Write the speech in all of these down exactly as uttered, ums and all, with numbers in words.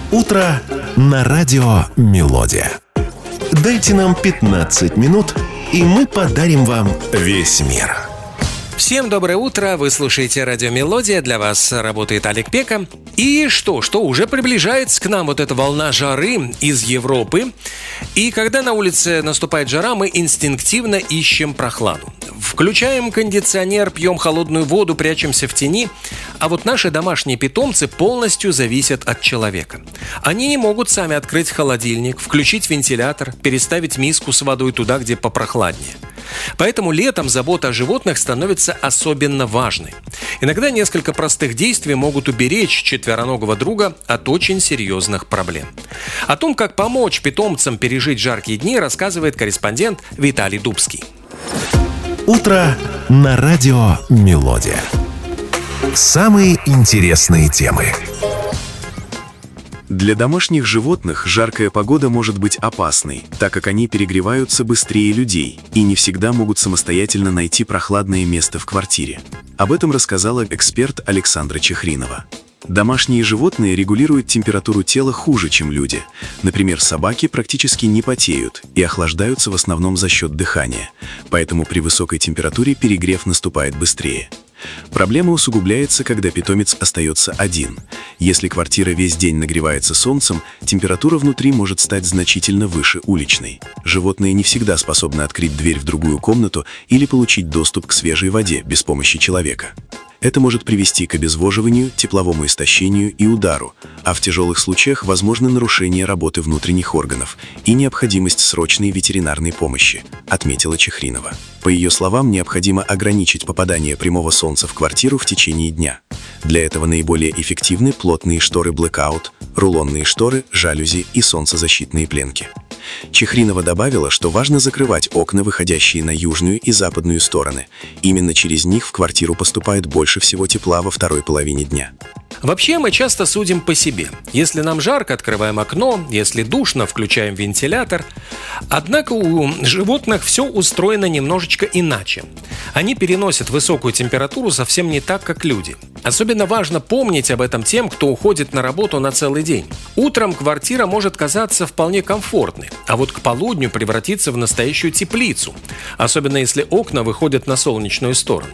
Утро на радио «Мелодия». Дайте нам пятнадцать минут, и мы подарим вам весь мир. Всем доброе утро, вы слушаете радио «Мелодия», для вас работает Олег Пека. И что, что уже приближается к нам вот эта волна жары из Европы. И когда на улице наступает жара, мы инстинктивно ищем прохладу. Включаем кондиционер, пьем холодную воду, прячемся в тени. А вот наши домашние питомцы полностью зависят от человека. Они не могут сами открыть холодильник, включить вентилятор, переставить миску с водой туда, где попрохладнее. Поэтому летом забота о животных становится особенно важной. Иногда несколько простых действий могут уберечь четвероногого друга от очень серьезных проблем. О том, как помочь питомцам пережить жаркие дни, рассказывает корреспондент Виталий Дубский. Утро на радио «Мелодия». Самые интересные темы. Для домашних животных жаркая погода может быть опасной, так как они перегреваются быстрее людей и не всегда могут самостоятельно найти прохладное место в квартире. Об этом рассказала эксперт Александра Чехринова. Домашние животные регулируют температуру тела хуже, чем люди. Например, собаки практически не потеют и охлаждаются в основном за счет дыхания, поэтому при высокой температуре перегрев наступает быстрее. Проблема усугубляется, когда питомец остается один. Если квартира весь день нагревается солнцем, температура внутри может стать значительно выше уличной. Животные не всегда способны открыть дверь в другую комнату или получить доступ к свежей воде без помощи человека. Это может привести к обезвоживанию, тепловому истощению и удару, а в тяжелых случаях возможно нарушение работы внутренних органов и необходимость срочной ветеринарной помощи, отметила Чехринова. По ее словам, необходимо ограничить попадание прямого солнца в квартиру в течение дня. Для этого наиболее эффективны плотные шторы blackout, рулонные шторы, жалюзи и солнцезащитные пленки. Чехринова добавила, что важно закрывать окна, выходящие на южную и западную стороны. Именно через них в квартиру поступает больше всего тепла во второй половине дня. Вообще мы часто судим по себе. Если нам жарко, открываем окно, если душно, включаем вентилятор. Однако у животных все устроено немножечко иначе. Они переносят высокую температуру совсем не так, как люди. Особенно важно помнить об этом тем, кто уходит на работу на целый день. Утром квартира может казаться вполне комфортной, а вот к полудню превратиться в настоящую теплицу, особенно если окна выходят на солнечную сторону.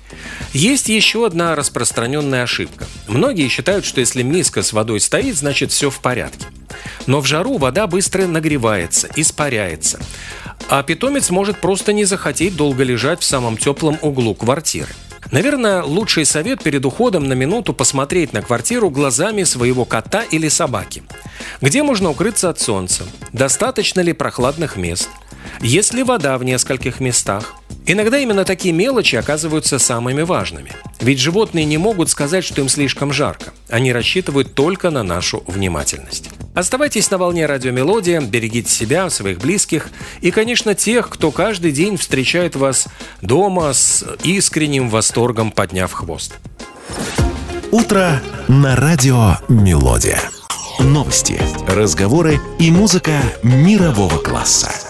Есть еще одна распространенная ошибка. Многие считают, что если миска с водой стоит, значит все в порядке. Но в жару вода быстро нагревается, испаряется, а питомец может просто не захотеть долго лежать в самом теплом углу квартиры. Наверное, лучший совет перед уходом на минуту посмотреть на квартиру глазами своего кота или собаки. Где можно укрыться от солнца? Достаточно ли прохладных мест? Есть ли вода в нескольких местах? Иногда именно такие мелочи оказываются самыми важными. Ведь животные не могут сказать, что им слишком жарко. Они рассчитывают только на нашу внимательность. Оставайтесь на волне радио «Мелодия», берегите себя, своих близких и, конечно, тех, кто каждый день встречает вас дома с искренним восторгом, подняв хвост. Утро на радио «Мелодия». Новости, разговоры и музыка мирового класса.